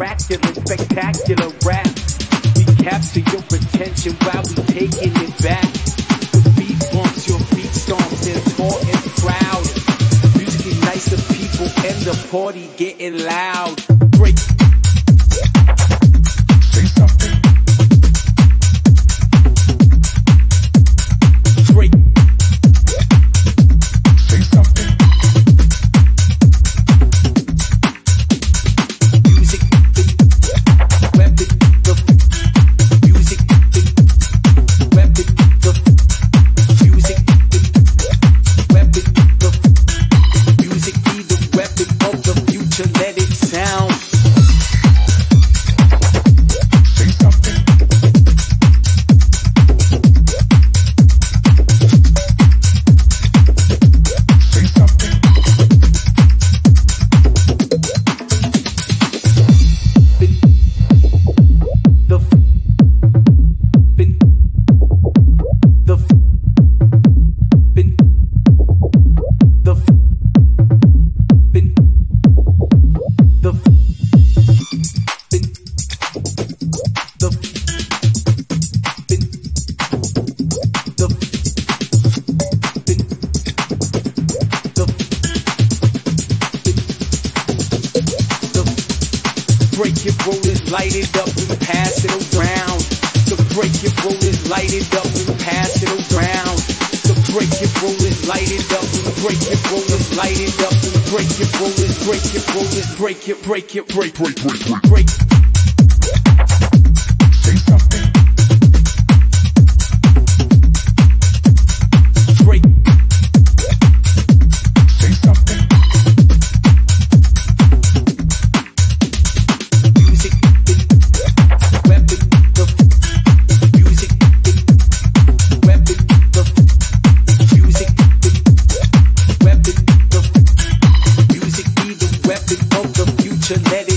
miraculous, spectacular rap. We capture your attention while we taking it back. The beat bumps, your feet stomps, and tall and proud. Music unites the people and the party getting loud. Break. Say something. Break. Say something. Music, the weapon, the music, the weapon, the music, the weapon, the music be the weapon of the future. Let it sound. Say something. Say something. The break it, roll it, light it up and pass it around. The break it, roll it, light it up and pass it around. The break it, roll it, light it up and break it, roll it, light it up and break it, roll it, break it, roll it, break it, break it, break, break, break, break, break. Say something. Break. Say something. Music, the weapon, the music, the weapon, the music, the weapon, the music be the weapon of the future. Let it